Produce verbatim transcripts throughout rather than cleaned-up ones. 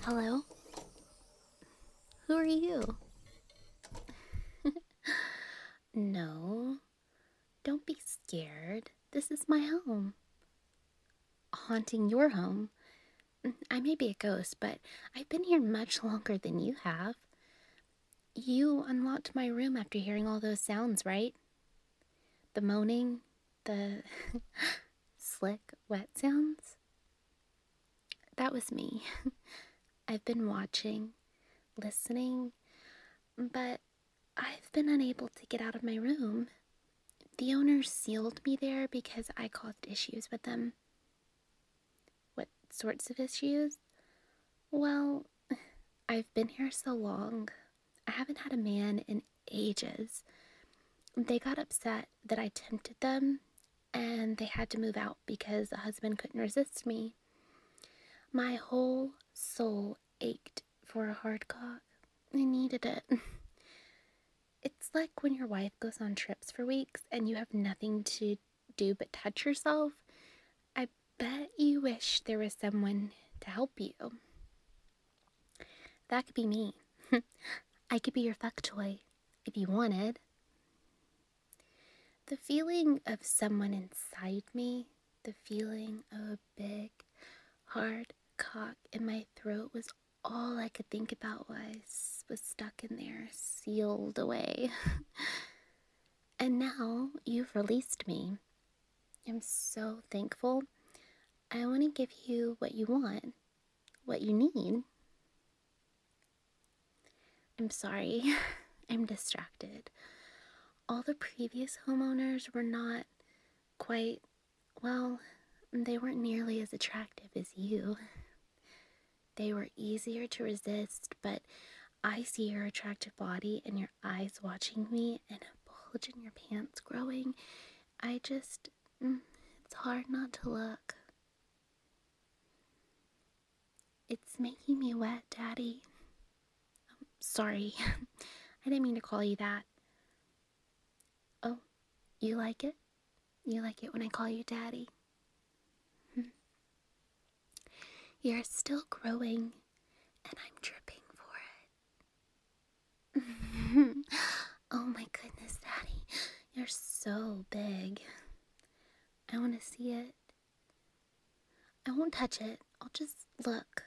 Hello? Who are you? No, don't be scared. This is my home. Haunting your home. I may be a ghost, but I've been here much longer than you have. You unlocked my room after hearing all those sounds, right? The moaning, the slick, wet sounds? That was me. I've been watching, listening, but I've been unable to get out of my room. The owners sealed me there because I caused issues with them. What sorts of issues? Well, I've been here so long. I haven't had a man in ages. They got upset that I tempted them, and they had to move out because the husband couldn't resist me. My whole soul ached for a hard cock. I needed it. It's like when your wife goes on trips for weeks and you have nothing to do but touch yourself. I bet you wish there was someone to help you. That could be me. I could be your fuck toy if you wanted. The feeling of someone inside me, the feeling of a big, hard cock in my throat was all I could think about while I was stuck in there, sealed away. And now you've released me. I'm so thankful. I want to give you what you want, what you need. I'm sorry, I'm distracted. All the previous homeowners were not quite, well, they weren't nearly as attractive as you. They were easier to resist, but I see your attractive body and your eyes watching me and a bulge in your pants growing. I just, it's hard not to look. It's making me wet, Daddy. Um, sorry, I didn't mean to call you that. Oh, you like it? You like it when I call you Daddy? You're still growing, and I'm dripping for it. Oh my goodness, Daddy. You're so big. I want to see it. I won't touch it. I'll just look.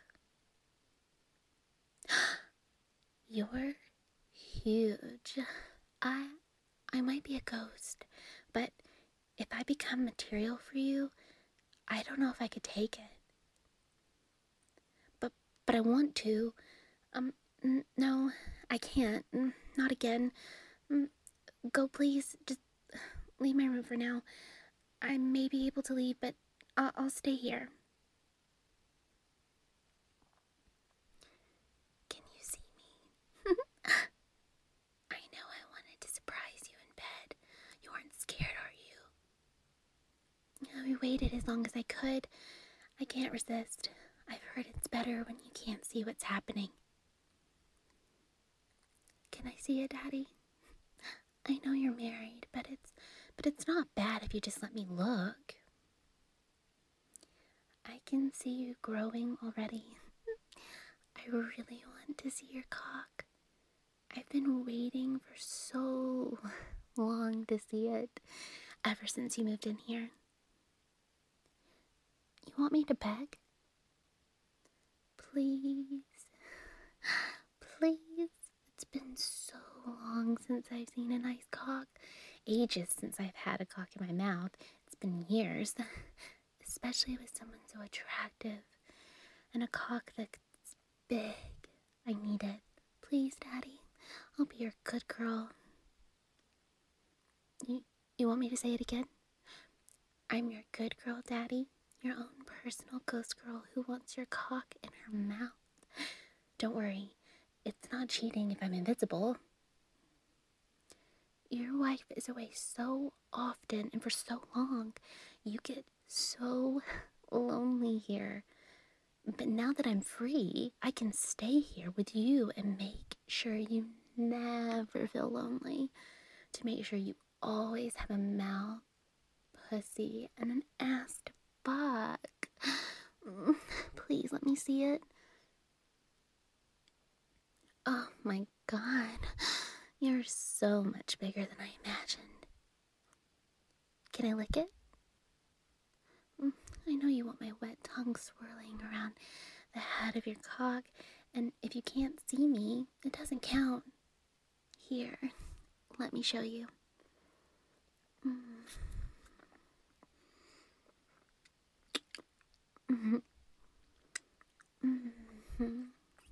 You're huge. I I might be a ghost, but if I become material for you, I don't know if I could take it. But but I want to. Um n- no, I can't. N- Not again. Mm, Go please. Just leave my room for now. I may be able to leave, but I'll, I'll stay here. Can you see me? I know I wanted to surprise you in bed. You aren't scared, are you? I waited as long as I could. I can't resist. I've heard it's better when you can't see what's happening. Can I see it, Daddy? I know you're married, but it's but it's not bad if you just let me look. I can see you growing already. I really want to see your cock. I've been waiting for so long to see it, ever since you moved in here. You want me to beg? Please. Please. It's been so long since I've seen a nice cock. Ages since I've had a cock in my mouth. It's been years. Especially with someone so attractive. And a cock that's big. I need it. Please, Daddy. I'll be your good girl. You, you want me to say it again? I'm your good girl, Daddy. Your own personal ghost girl who wants your cock in her mouth. Don't worry. It's not cheating if I'm invisible. Your wife is away so often and for so long. You get so lonely here. But now that I'm free, I can stay here with you and make sure you never feel lonely. To make sure you always have a mouth, pussy, and an ass to fuck. Please let me see it. Oh my god. You're so much bigger than I imagined. Can I lick it? Mm, I know you want my wet tongue swirling around the head of your cock, and if you can't see me, it doesn't count. Here, let me show you. Mm. Mm-hmm. Mm-hmm.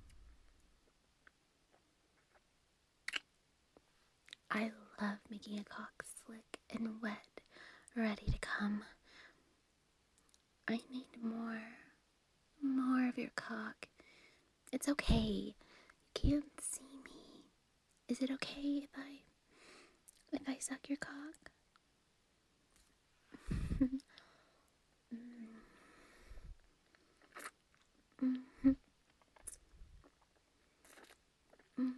I love making a cock slick and wet, ready to come. I need more, more of your cock. It's okay. You can't see me. Is it okay if I, if I suck your cock? Mm-hmm. Mm.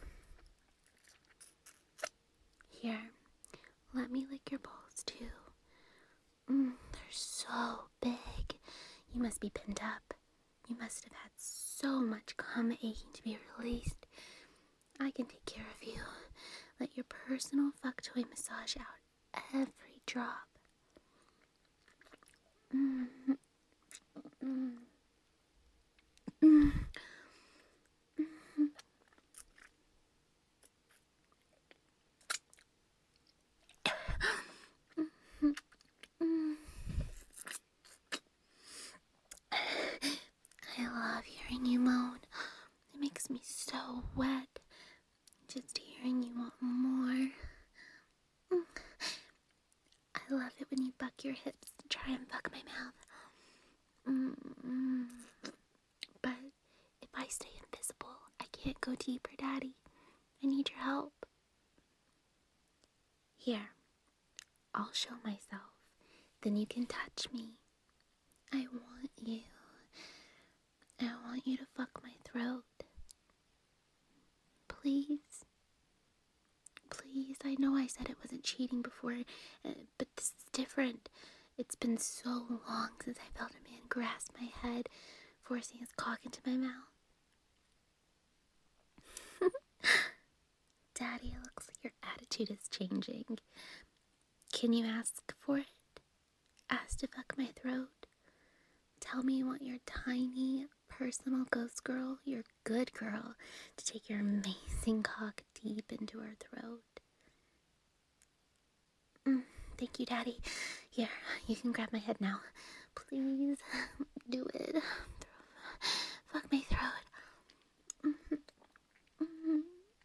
Here, let me lick your balls too. Mm, they're so big. You must be pinned up. You must have had so much cum aching to be released. I can take care of you. Let your personal fuck toy massage out every drop. Mm, mm, mm, mm. I love hearing you moan. It makes me so wet. Just hearing you want more. I love it when you buck your hips to try and fuck my mouth. Mm-mm. But if I stay invisible, I can't go deeper, Daddy. I need your help. Here, I'll show myself. Then you can touch me. I want you. I want you to fuck my throat. Please. Please, I know I said it wasn't cheating before, uh, but this is different. It's been so long since I felt a man grasp my head, forcing his cock into my mouth. Daddy, it looks like your attitude is changing. Can you ask for it? Ask to fuck my throat? Tell me you want your tiny, personal ghost girl, your good girl, to take your amazing cock deep into her throat. Mm, thank you, Daddy. Here, you can grab my head now. Please, do it. Fuck my throat. Mm-hmm. Mm-hmm.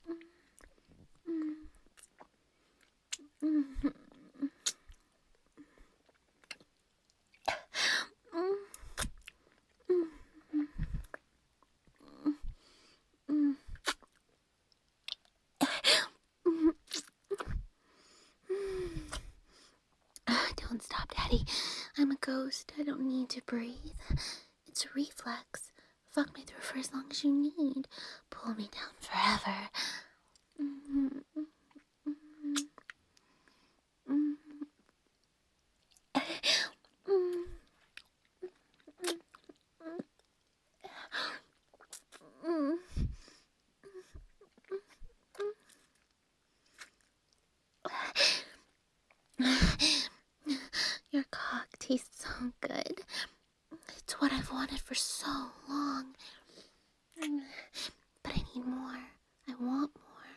Mm-hmm. Don't stop, Daddy. I'm a ghost. I don't need to breathe. It's a reflex. Fuck me through for as long as you need. Pull me down forever. Mm-hmm. Mm-hmm. Mm-hmm. Your cock tastes so good. It's what I've wanted for so long. But I need more. I want more.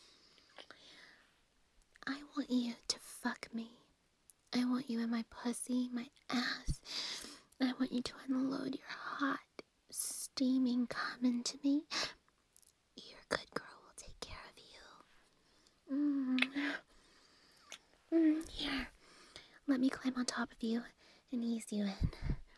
I want you to fuck me. I want you in my pussy, my ass. I want you to unload your hot, steaming cum into me. Your good girl will take care of you. Mm. Mm, here, let me climb on top of you and ease you in.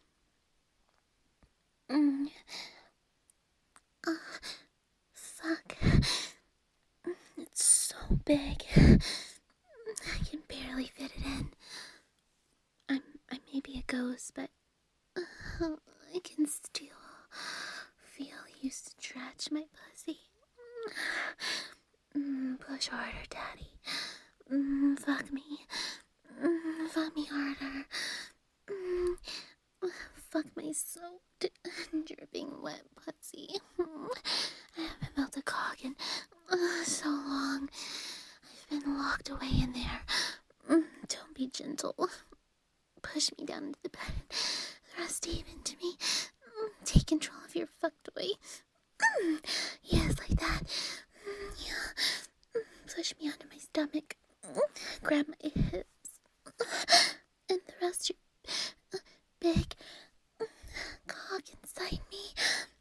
Mm. Uh, fuck. It's so big. I can barely fit it in. I'm, I may be a ghost, but uh, I can still feel you stretch my pussy. Mm, push harder, Daddy. Mm, fuck me. Mm, fuck me harder. Mm, fuck my soaked, dripping wet pussy. I haven't felt a cock locked away in there. Mm, don't be gentle. Push me down into the bed. Thrust deep into me. Mm, take control of your fuck toy. Mm, yes, like that. Mm, yeah. Mm, push me onto my stomach. Mm, grab my hips. Mm, and thrust your uh, big mm, cock inside me.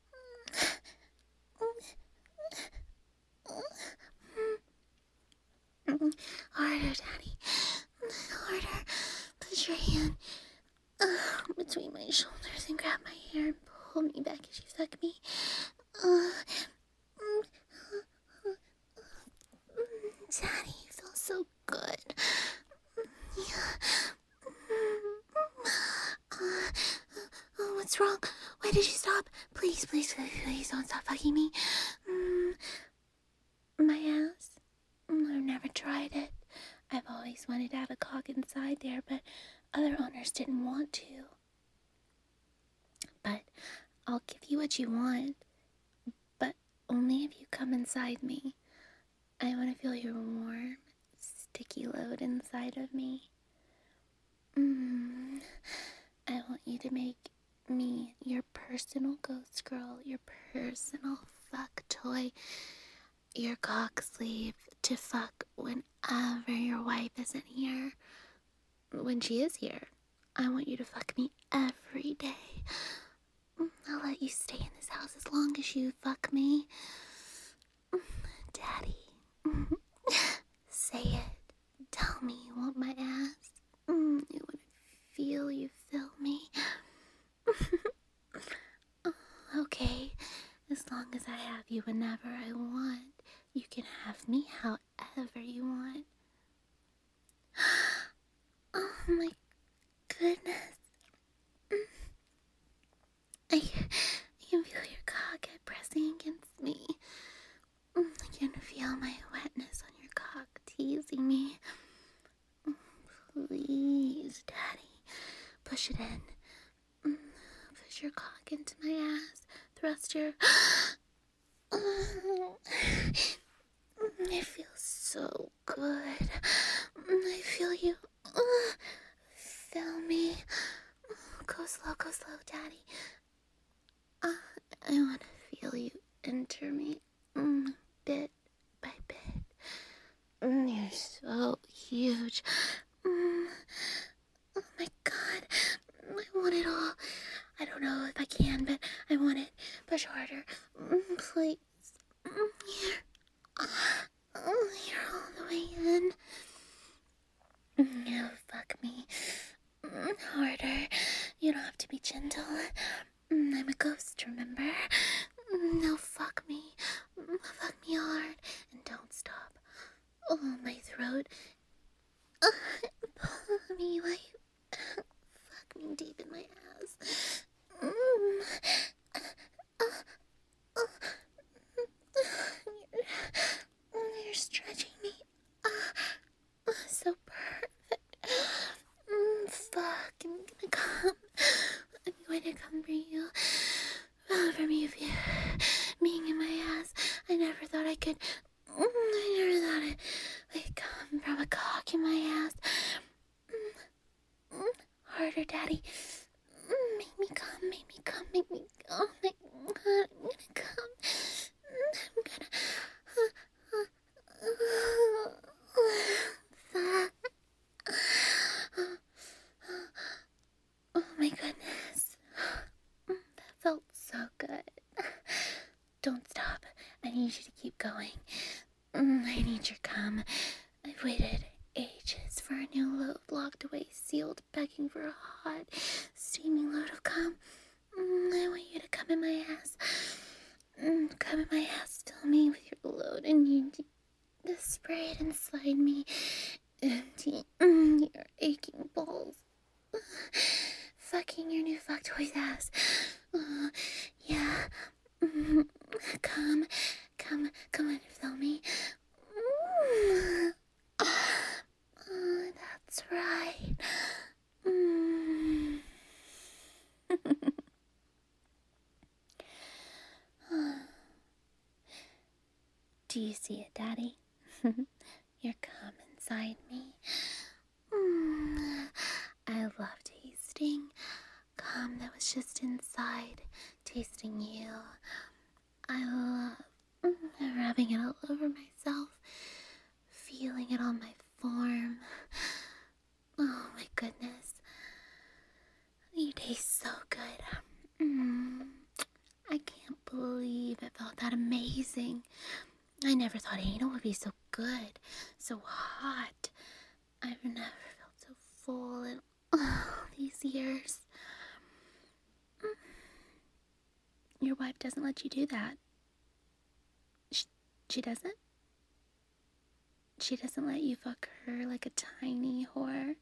Mm, harder, Daddy. Harder. Put your hand uh, between my shoulders and grab my hair and pull me back as you fuck me. Uh, mm, Daddy, you feel so good. Yeah. Uh, oh, what's wrong? Why did you stop? Please, please, please, please don't stop fucking me. Mm, my ass? Mm, I've never tried it. I've always wanted to have a cock inside there, but other owners didn't want to. But I'll give you what you want, but only if you come inside me. I want to feel your warm, sticky load inside of me. Mm, I want you to make me your personal ghost girl, your personal fuck toy, your cock sleeve to fuck whenever your wife isn't here. When she is here, I want you to fuck me every day. I'll let you stay in this house as long as you fuck me. Daddy, say it. Tell me you want my ass. Mm, you want to feel you fill me. Okay, as long as I have you whenever I want, you can have me however you want. Oh my goodness. I, I can feel your cock pressing against me. I can feel my wetness on your cock teasing me. Please, Daddy, push it in. Push your cock into my ass. Thrust your... It feels so good. I feel you. Feel me. Go slow, go slow, Daddy. Uh, I want to feel you enter me mm, bit by bit. Mm, you're so huge. Mm, oh my God. I want it all. I don't know if I can, but I want it. Push harder. Mm, please. Mm, here. Oh, you're all the way in. Mm, now fuck me. Mm, harder. You don't have to be gentle. Mm, I'm a ghost, remember? Mm, now fuck me. Mm, fuck me hard. And don't stop. Oh, my throat. Uh, pull me while you fuck me deep in my ass. Mm. Uh, uh, uh, you're, you're stretching me. Uh, so perfect. Mm, fuck, I'm gonna come. I'm going to come for you. Uh, for me, if you being in my ass. I never thought I could. Mm, I never thought it would come from a cock in my ass. Mm, mm, harder, Daddy. Mm, make me come, make me come, make me. Oh my God, I'm gonna come. Mm, I'm gonna. Oh my goodness. That felt so good. Don't stop. I need you to keep going. I need your cum. I've waited ages for a new load, locked away, sealed, begging for a hot, steaming load of cum. I want you to come in my ass. Come in my ass, fill me with your load, and you just spray it and slide me empty your aching balls. Fucking your new fuck toy's ass. Uh, yeah. Mm, come, come, come on, fill me. Mm. Oh, that's right. Mm. Do you see it, Daddy? You're coming inside me. Mm, I love tasting cum that was just inside, tasting you. I love mm, rubbing it all over myself, feeling it on my form. Oh my goodness. You taste so good. Mm, I can't believe it felt that amazing. I never thought anal would be so good, so hot. I've never felt so full in all these years. Your wife doesn't let you do that. She, she doesn't? She doesn't let you fuck her like a tiny whore?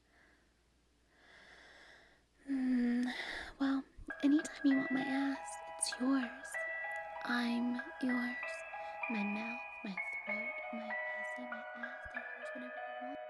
Hmm. Well, anytime you want my ass, it's yours. I'm yours. My mouth, my throat, my pussy, my ass, they're yours whenever you want.